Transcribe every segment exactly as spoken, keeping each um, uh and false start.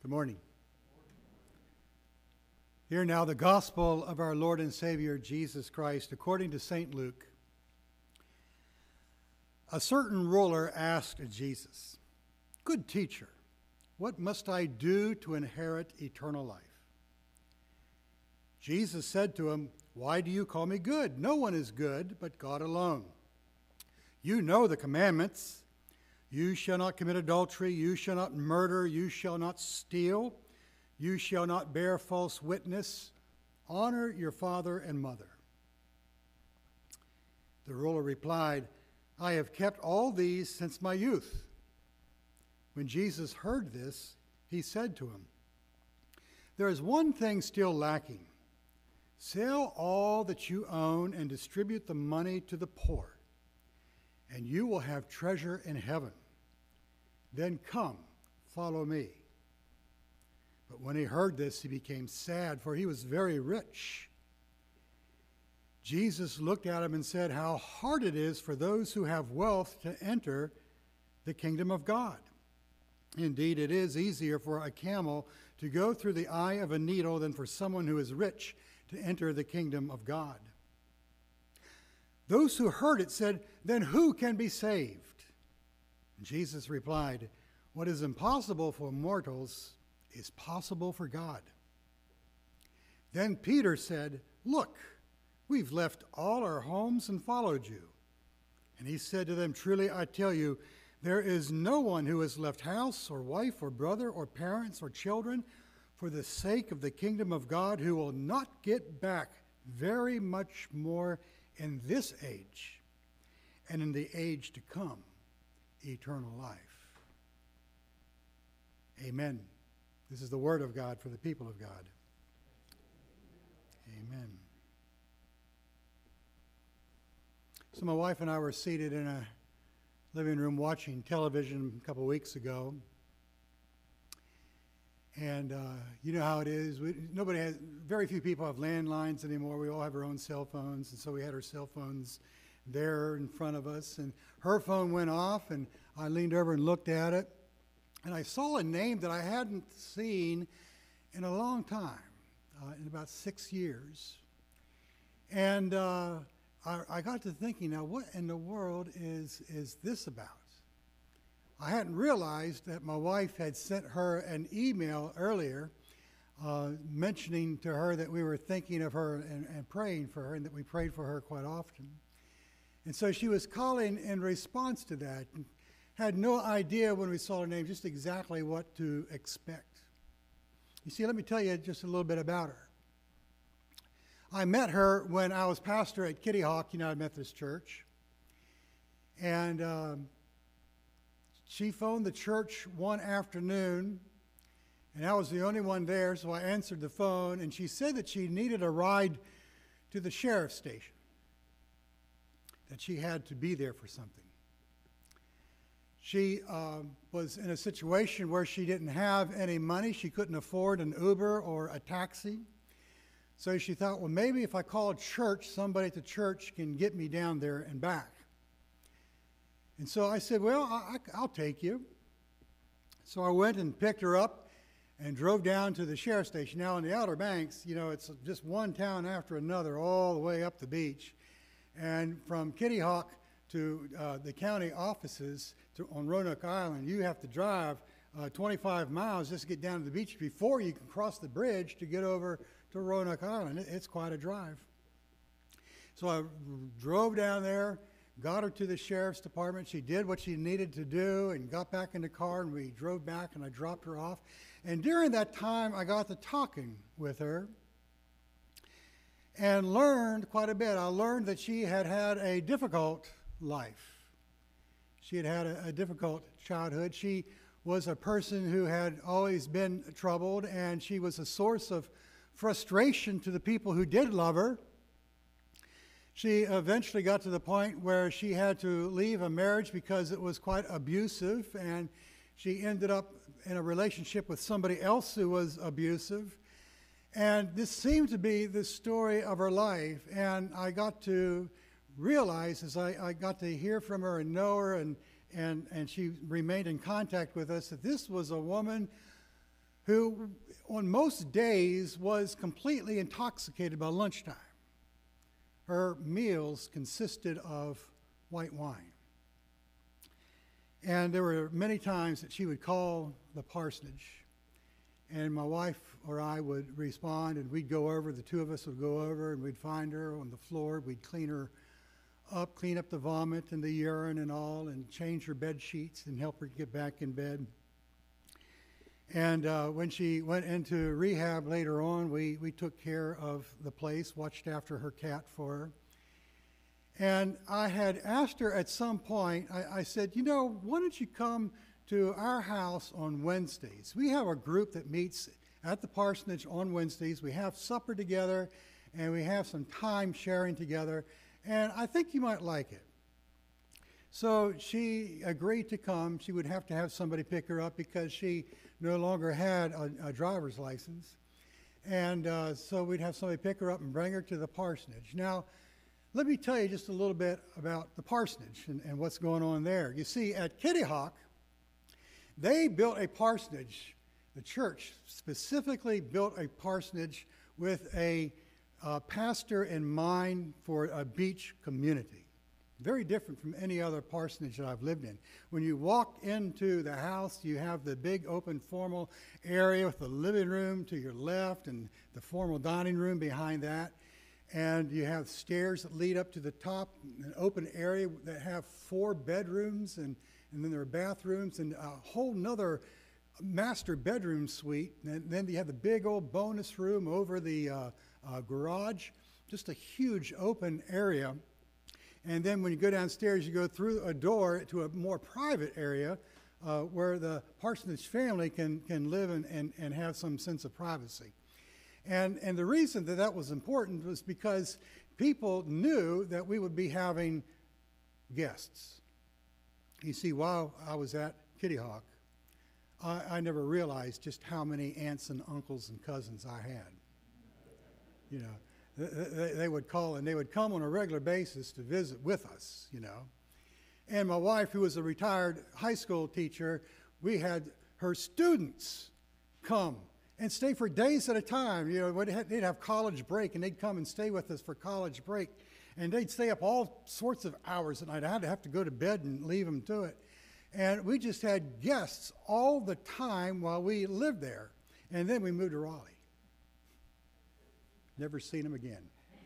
Good morning. Hear now the gospel of our Lord and Savior Jesus Christ according to Saint Luke. A certain ruler asked Jesus, "Good teacher, what must I do to inherit eternal life?" Jesus said to him, "Why do you call me good? No one is good but God alone. You know the commandments. You shall not commit adultery, you shall not murder, you shall not steal, you shall not bear false witness, honor your father and mother." The ruler replied, "I have kept all these since my youth." When Jesus heard this, he said to him, "There is one thing still lacking. Sell all that you own and distribute the money to the poor, and you will have treasure in heaven. Then come, follow me." But when he heard this, he became sad, for he was very rich. Jesus looked at him and said, "How hard it is for those who have wealth to enter the kingdom of God. Indeed, it is easier for a camel to go through the eye of a needle than for someone who is rich to enter the kingdom of God." Those who heard it said, "Then who can be saved?" Jesus replied, "What is impossible for mortals is possible for God." Then Peter said, "Look, we've left all our homes and followed you." And he said to them, "Truly I tell you, there is no one who has left house or wife or brother or parents or children for the sake of the kingdom of God who will not get back very much more in this age and in the age to come eternal life." Amen. This is the word of God for the people of God. Amen. So my wife and I were seated in a living room watching television a couple weeks ago. And uh, you know how it is. We, nobody has, very few people have landlines anymore. We all have our own cell phones. And so we had our cell phones there in front of us, and her phone went off, and I leaned over and looked at it, and I saw a name that I hadn't seen in a long time, uh, in about six years. And uh, I, I got to thinking, now what in the world is, is this about? I hadn't realized that my wife had sent her an email earlier uh, mentioning to her that we were thinking of her and, and praying for her, and that we prayed for her quite often. And so she was calling in response to that, and had no idea when we saw her name just exactly what to expect. You see, let me tell you just a little bit about her. I met her when I was pastor at Kitty Hawk United Methodist Church. And um, she phoned the church one afternoon, and I was the only one there, so I answered the phone, and she said that she needed a ride to the sheriff's station, that she had to be there for something. She uh, was in a situation where she didn't have any money. She couldn't afford an Uber or a taxi. So she thought, well, maybe if I call church, somebody at the church can get me down there and back. And so I said, well, I, I'll take you. So I went and picked her up and drove down to the sheriff's station. Now, in the Outer Banks, you know, it's just one town after another all the way up the beach. And from Kitty Hawk to uh, the county offices to, on Roanoke Island, you have to drive uh, twenty-five miles just to get down to the beach before you can cross the bridge to get over to Roanoke Island. It, it's quite a drive. So I drove down there, got her to the sheriff's department. She did what she needed to do and got back in the car, and we drove back, and I dropped her off. And during that time, I got to talking with her and learned quite a bit. I learned that she had had a difficult life. She had had a, a difficult childhood. She was a person who had always been troubled, and she was a source of frustration to the people who did love her. She eventually got to the point where she had to leave a marriage because it was quite abusive, and she ended up in a relationship with somebody else who was abusive. And this seemed to be the story of her life. And I got to realize, as I, I got to hear from her and know her, and, and, and she remained in contact with us, that this was a woman who on most days was completely intoxicated by lunchtime. Her meals consisted of white wine. And there were many times that she would call the parsonage, and my wife or I would respond, and we'd go over, the two of us would go over, and we'd find her on the floor. We'd clean her up, clean up the vomit and the urine and all, and change her bed sheets and help her get back in bed. And uh, when she went into rehab later on, we, we took care of the place, watched after her cat for her. And I had asked her at some point, I, I said, you know, why don't you come to our house on Wednesdays? We have a group that meets at the parsonage on Wednesdays. We have supper together, and we have some time sharing together, and I think you might like it. So she agreed to come. She would have to have somebody pick her up because she no longer had a, a driver's license. And uh, so we'd have somebody pick her up and bring her to the parsonage. Now, let me tell you just a little bit about the parsonage and, and what's going on there. You see, at Kitty Hawk, they built a parsonage. The church specifically built a parsonage with a uh, pastor in mind for a beach community. Very different from any other parsonage that I've lived in. When you walk into the house, you have the big open formal area with the living room to your left and the formal dining room behind that. And you have stairs that lead up to the top, an open area that have four bedrooms, and, and then there are bathrooms and a whole nother master bedroom suite. And then you have the big old bonus room over the uh, uh, garage, just a huge open area. And then when you go downstairs, you go through a door to a more private area uh, where the parsonage family can, can live and, and, and have some sense of privacy. And, and the reason that that was important was because people knew that we would be having guests. You see, while I was at Kitty Hawk, I, I never realized just how many aunts and uncles and cousins I had. You know. They, they would call, and they would come on a regular basis to visit with us, you know. And my wife, who was a retired high school teacher, we had her students come and stay for days at a time. You know, they'd have college break, and they'd come and stay with us for college break. And they'd stay up all sorts of hours at night. I'd have to go to bed and leave them to it. And we just had guests all the time while we lived there. And then we moved to Raleigh. Never seen him again.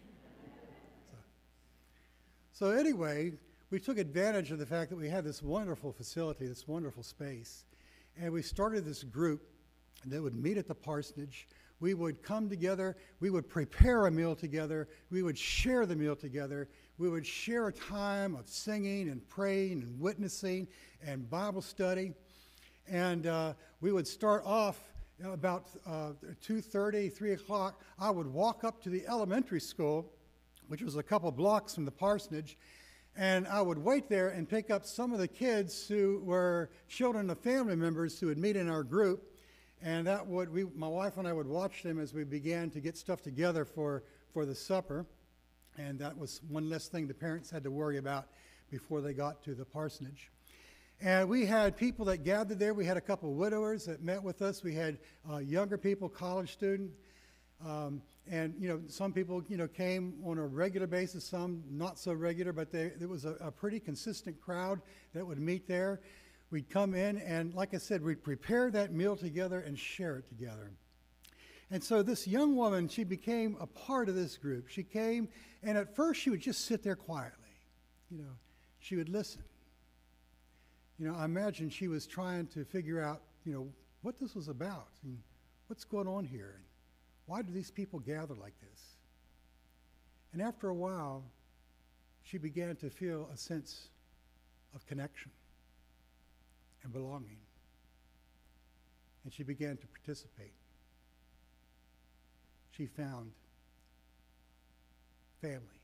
So, so anyway, we took advantage of the fact that we had this wonderful facility, this wonderful space, and we started this group that would meet at the parsonage. We would come together, we would prepare a meal together, we would share the meal together, we would share a time of singing and praying and witnessing and Bible study, and uh, we would start off You know, about uh, two thirty, three o'clock, I would walk up to the elementary school, which was a couple blocks from the parsonage, and I would wait there and pick up some of the kids who were children of family members who would meet in our group, and that would, we, my wife and I would watch them as we began to get stuff together for, for the supper, and that was one less thing the parents had to worry about before they got to the parsonage. And we had people that gathered there. We had a couple of widowers that met with us. We had uh, younger people, college students. Um, and, you know, some people, you know, came on a regular basis, some not so regular, but they, there was a, a pretty consistent crowd that would meet there. We'd come in, and like I said, we'd prepare that meal together and share it together. And so this young woman, she became a part of this group. She came, and at first she would just sit there quietly. You know, she would listen. You know, I imagine she was trying to figure out, you know, what this was about and what's going on here and why do these people gather like this? And after a while, she began to feel a sense of connection and belonging. And she began to participate. She found family.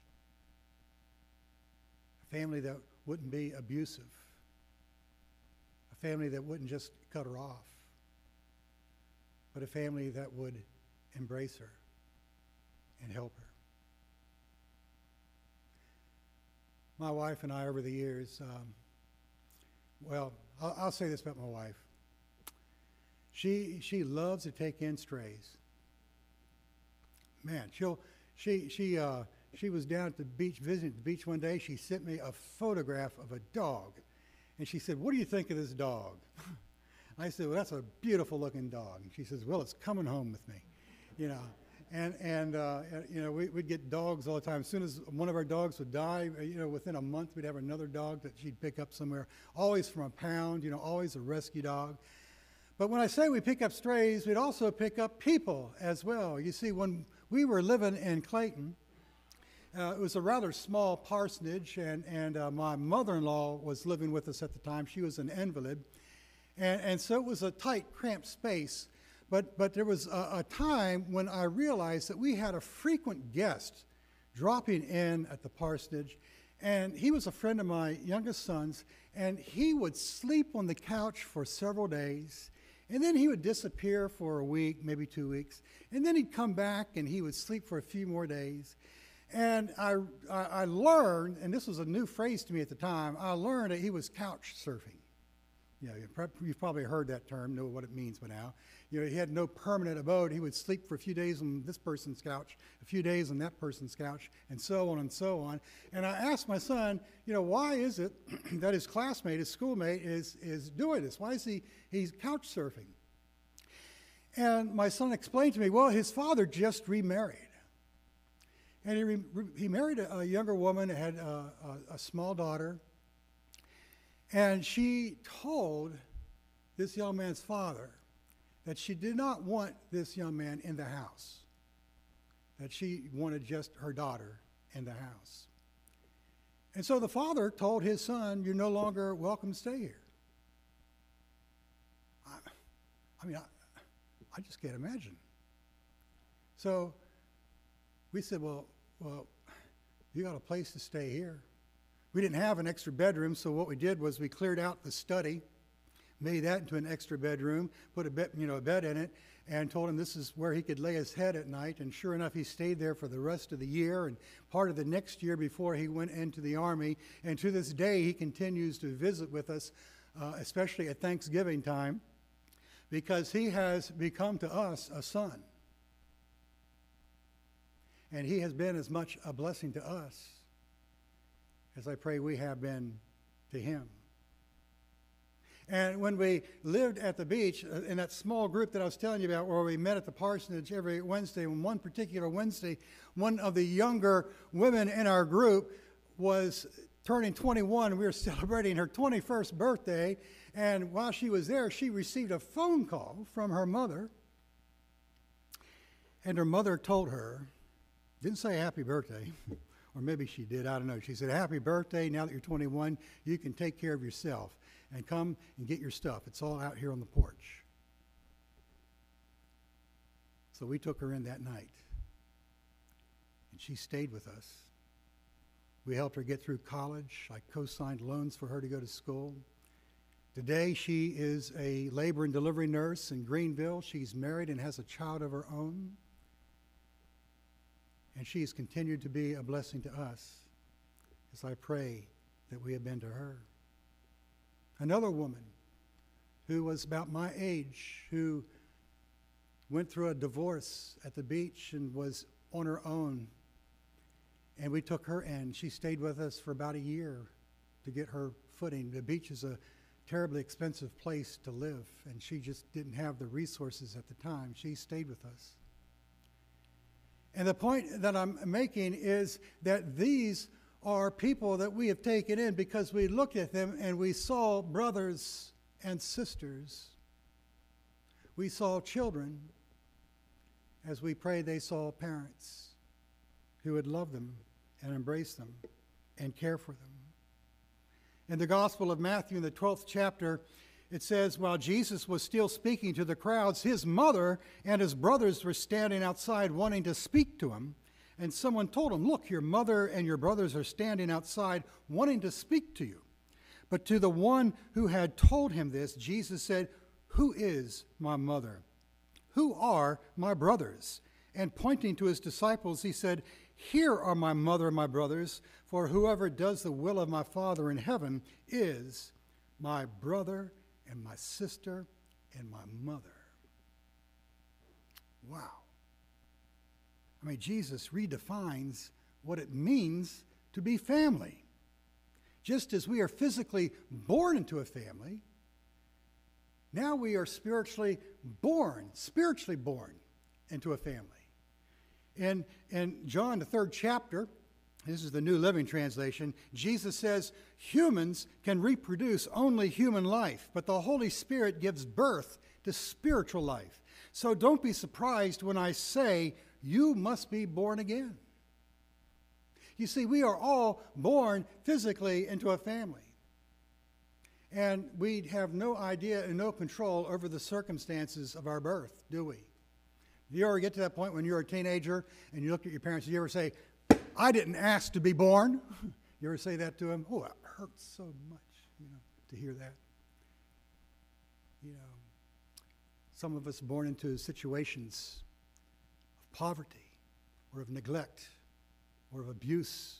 A family that wouldn't be abusive. Family that wouldn't just cut her off, but a family that would embrace her and help her. My wife and I, over the years, um, well, I'll, I'll say this about my wife. She she loves to take in strays. Man, she'll she she uh, she was down at the beach visiting the beach one day. She sent me a photograph of a dog, and she said, "What do you think of this dog?" I said, "Well, that's a beautiful looking dog." And she says, "Well, it's coming home with me," you know. And and uh, you know, we, we'd get dogs all the time. As soon as one of our dogs would die, you know, within a month we'd have another dog that she'd pick up somewhere. Always from a pound, you know, always a rescue dog. But when I say we pick up strays, we'd also pick up people as well. You see, when we were living in Clayton, uh, it was a rather small parsonage, and, and uh, my mother-in-law was living with us at the time. She was an invalid. And, and so it was a tight, cramped space. But, but there was a, a time when I realized that we had a frequent guest dropping in at the parsonage, and he was a friend of my youngest son's, and he would sleep on the couch for several days. And then he would disappear for a week, maybe two weeks. And then he'd come back and he would sleep for a few more days. And I, I, I learned, and this was a new phrase to me at the time, I learned that he was couch surfing. You know, you've probably heard that term, know what it means by now. You know, he had no permanent abode. He would sleep for a few days on this person's couch, a few days on that person's couch, and so on and so on. And I asked my son, you know, why is it that his classmate, his schoolmate, is, is doing this? Why is he he's couch surfing? And my son explained to me, well, his father just remarried. And he, re, he married a, a younger woman, had a, a, a small daughter. And she told this young man's father that she did not want this young man in the house, that she wanted just her daughter in the house. And so the father told his son, you're no longer welcome to stay here. I, I mean, I, I just can't imagine. So we said, well, well, you got a place to stay here. We didn't have an extra bedroom, so what we did was we cleared out the study, made that into an extra bedroom, put a bed, you know, a bed in it, and told him this is where he could lay his head at night. And sure enough, he stayed there for the rest of the year and part of the next year before he went into the Army. And to this day, he continues to visit with us, uh, especially at Thanksgiving time, because he has become to us a son. And he has been as much a blessing to us as I pray we have been to him. And when we lived at the beach, uh, in that small group that I was telling you about, where we met at the parsonage every Wednesday, and one particular Wednesday, one of the younger women in our group was turning twenty-one. We were celebrating her twenty-first birthday, and while she was there, she received a phone call from her mother, and her mother told her, didn't say happy birthday, or maybe she did, I don't know. She said, happy birthday, now that you're twenty-one, you can take care of yourself and come and get your stuff. It's all out here on the porch. So we took her in that night, and she stayed with us. We helped her get through college. I co-signed loans for her to go to school. Today, she is a labor and delivery nurse in Greenville. She's married and has a child of her own. And she has continued to be a blessing to us, as I pray that we have been to her. Another woman who was about my age, who went through a divorce at the beach and was on her own. And we took her in. She stayed with us for about a year to get her footing. The beach is a terribly expensive place to live, and she just didn't have the resources at the time. She stayed with us. And the point that I'm making is that these are people that we have taken in because we looked at them and we saw brothers and sisters. We saw children as we prayed they saw parents who would love them and embrace them and care for them. In the Gospel of Matthew, in the twelfth chapter, it says, while Jesus was still speaking to the crowds, his mother and his brothers were standing outside wanting to speak to him. And someone told him, look, your mother and your brothers are standing outside wanting to speak to you. But to the one who had told him this, Jesus said, who is my mother? Who are my brothers? And pointing to his disciples, he said, here are my mother and my brothers, for whoever does the will of my Father in heaven is my brother and my sister and my mother. Wow. I mean, Jesus redefines what it means to be family. Just as we are physically born into a family, now we are spiritually born, spiritually born into a family. In, in John, the third chapter, this is the New Living Translation, Jesus says, humans can reproduce only human life, but the Holy Spirit gives birth to spiritual life. So don't be surprised when I say, you must be born again. You see, we are all born physically into a family. And we have no idea and no control over the circumstances of our birth, do we? Do you ever get to that point when you're a teenager and you look at your parents, do you ever say, I didn't ask to be born? You ever say that to them? Oh, it hurts so much, you know, to hear that. You know, some of us born into situations of poverty or of neglect or of abuse.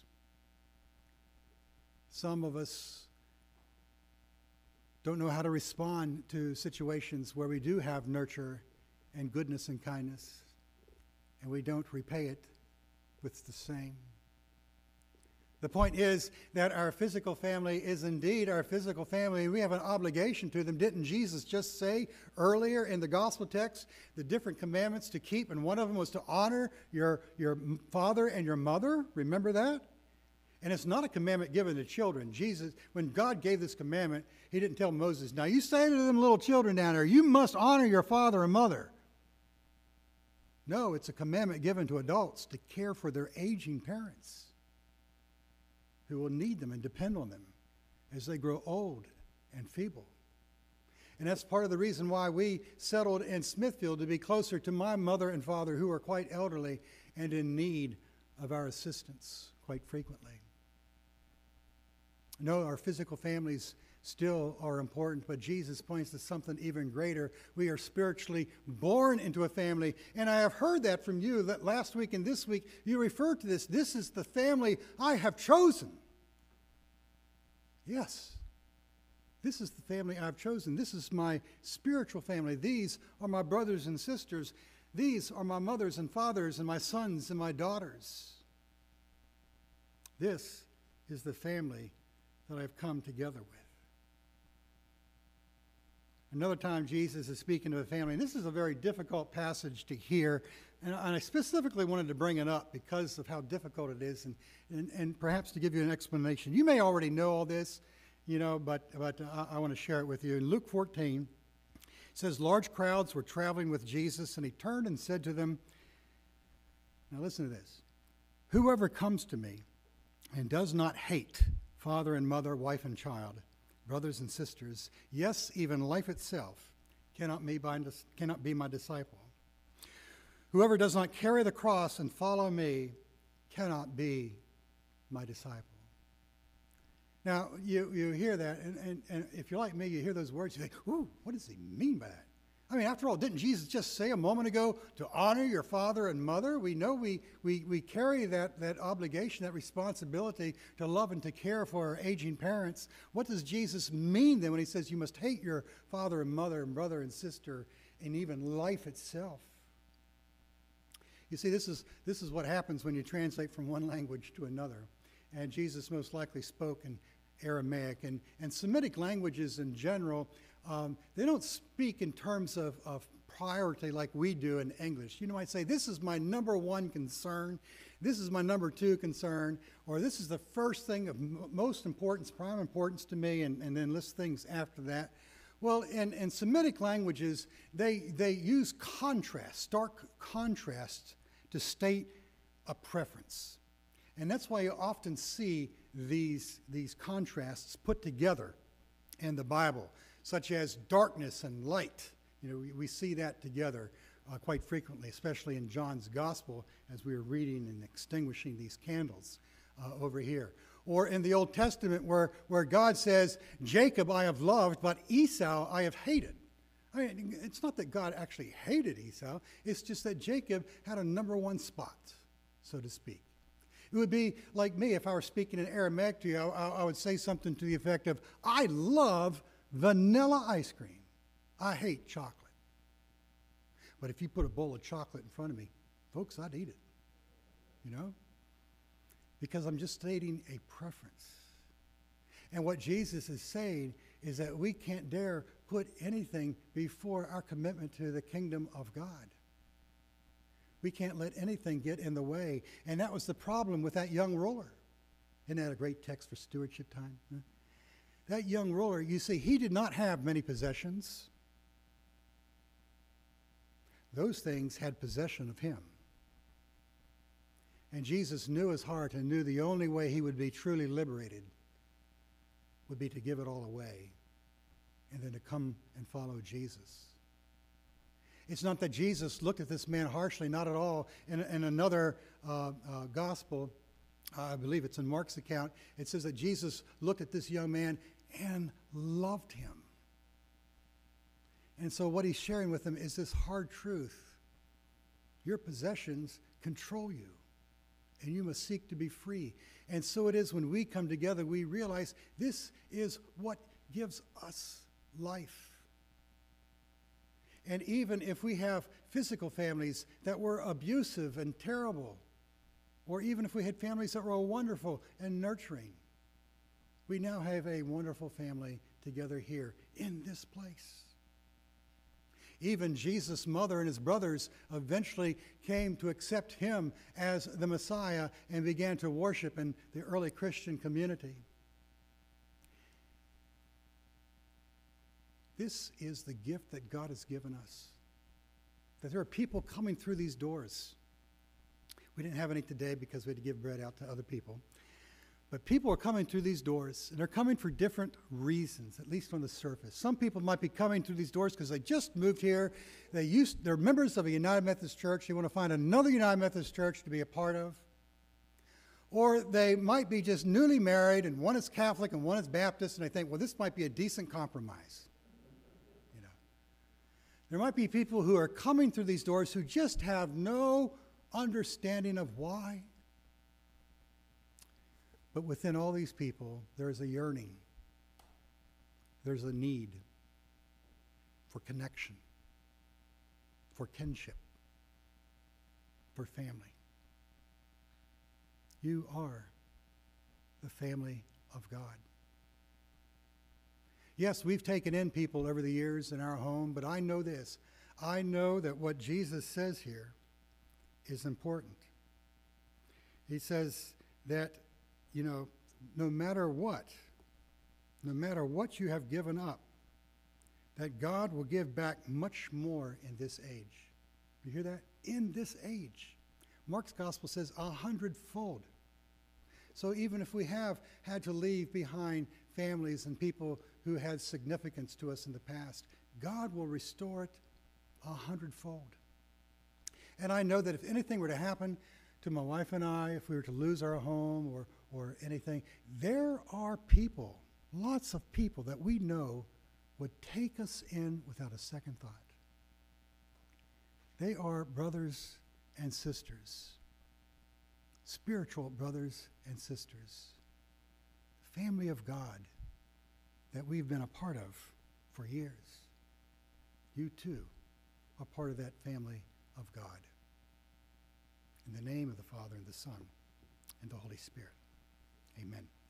Some of us don't know how to respond to situations where we do have nurture and goodness and kindness, and we don't repay it with the same. The point is that our physical family is indeed our physical family. We have an obligation to them. Didn't Jesus just say earlier in the gospel text the different commandments to keep? And one of them was to honor your, your father and your mother. Remember that? And it's not a commandment given to children. Jesus, when God gave this commandment, he didn't tell Moses, now you say to them little children down there, you must honor your father and mother. No, it's a commandment given to adults to care for their aging parents who will need them and depend on them as they grow old and feeble. And that's part of the reason why we settled in Smithfield, to be closer to my mother and father, who are quite elderly and in need of our assistance quite frequently. No, our physical families still are important, but Jesus points to something even greater. We are spiritually born into a family, and I have heard that from you, that last week and this week you referred to this. This is the family I have chosen. Yes, this is the family I've chosen. This is my spiritual family. These are my brothers and sisters. These are my mothers and fathers and my sons and my daughters. This is the family that I've come together with. Another time Jesus is speaking to a family, and this is a very difficult passage to hear, and I specifically wanted to bring it up because of how difficult it is, and, and, and perhaps to give you an explanation. You may already know all this, you know, but, but I, I want to share it with you. In Luke fourteen, it says, large crowds were traveling with Jesus, and he turned and said to them, now listen to this, whoever comes to me and does not hate father and mother, wife and child, brothers and sisters, yes, even life itself, cannot be, by, cannot be my disciple. Whoever does not carry the cross and follow me cannot be my disciple. Now, you, you hear that, and, and, and if you're like me, you hear those words, you think, ooh, what does he mean by that? I mean, after all, didn't Jesus just say a moment ago to honor your father and mother? We know we, we, we carry that, that obligation, that responsibility to love and to care for our aging parents. What does Jesus mean then when he says you must hate your father and mother and brother and sister and even life itself? You see, this is, this is what happens when you translate from one language to another. And Jesus most likely spoke in Aramaic. And, and Semitic languages in general, Um, they don't speak in terms of, of priority like we do in English. You know, I'd say, this is my number one concern, this is my number two concern, or this is the first thing of m- most importance, prime importance to me, and, and then list things after that. Well, in, in Semitic languages, they, they use contrast, stark contrast, to state a preference. And that's why you often see these, these contrasts put together in the Bible, such as darkness and light. You know, we, we see that together uh, quite frequently, especially in John's Gospel as we were reading and extinguishing these candles uh, over here. Or in the Old Testament where, where God says, Jacob I have loved, but Esau I have hated. I mean, it's not that God actually hated Esau, it's just that Jacob had a number one spot, so to speak. It would be like me if I were speaking in Aramaic to you, I, I would say something to the effect of, I love vanilla ice cream. I hate chocolate. But if you put a bowl of chocolate in front of me, folks, I'd eat it. You know? Because I'm just stating a preference. And what Jesus is saying is that we can't dare put anything before our commitment to the kingdom of God. We can't let anything get in the way. And that was the problem with that young ruler. Isn't that a great text for stewardship time? Huh? That young ruler, you see, he did not have many possessions. Those things had possession of him. And Jesus knew his heart and knew the only way he would be truly liberated would be to give it all away and then to come and follow Jesus. It's not that Jesus looked at this man harshly, not at all. In, in another uh, uh, gospel, uh, I believe it's in Mark's account, it says that Jesus looked at this young man and loved him. And so what he's sharing with him is this hard truth. Your possessions control you, and you must seek to be free. And so it is when we come together, we realize this is what gives us life. And even if we have physical families that were abusive and terrible, or even if we had families that were wonderful and nurturing, we now have a wonderful family together here in this place. Even Jesus' mother and his brothers eventually came to accept him as the Messiah and began to worship in the early Christian community. This is the gift that God has given us, that there are people coming through these doors. We didn't have any today because we had to give bread out to other people. But people are coming through these doors, and they're coming for different reasons, at least on the surface. Some people might be coming through these doors because they just moved here. They used, they're members of a United Methodist Church. They want to find another United Methodist Church to be a part of. Or they might be just newly married, and one is Catholic and one is Baptist, and they think, well, this might be a decent compromise. You know, there might be people who are coming through these doors who just have no understanding of why. But within all these people, there's a yearning. There's a need for connection, for kinship, for family. You are the family of God. Yes, we've taken in people over the years in our home, but I know this. I know that what Jesus says here is important. He says that, you know, no matter what, no matter what you have given up, that God will give back much more in this age. You hear that? In this age. Mark's gospel says a hundredfold. So even if we have had to leave behind families and people who had significance to us in the past, God will restore it a hundredfold. And I know that if anything were to happen to my wife and I, if we were to lose our home or, or anything, there are people, lots of people that we know would take us in without a second thought. They are brothers and sisters, spiritual brothers and sisters, family of God that we've been a part of for years. You too are part of that family of God. In the name of the Father, and the Son, and the Holy Spirit. Amen.